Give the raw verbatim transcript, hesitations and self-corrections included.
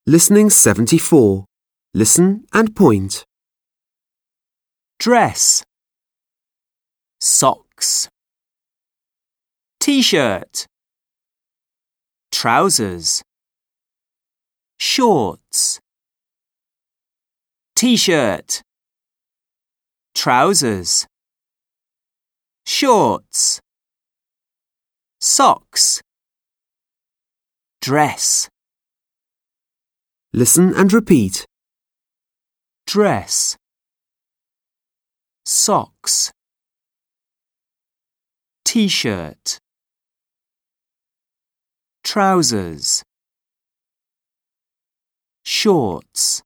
Listening seventy-four. Listen and point. Dress. Socks. T-shirt. Trousers. Shorts. T-shirt. Trousers. Shorts. Socks. Dress. Listen and repeat. Dress. Socks. T-shirt. Trousers. Shorts.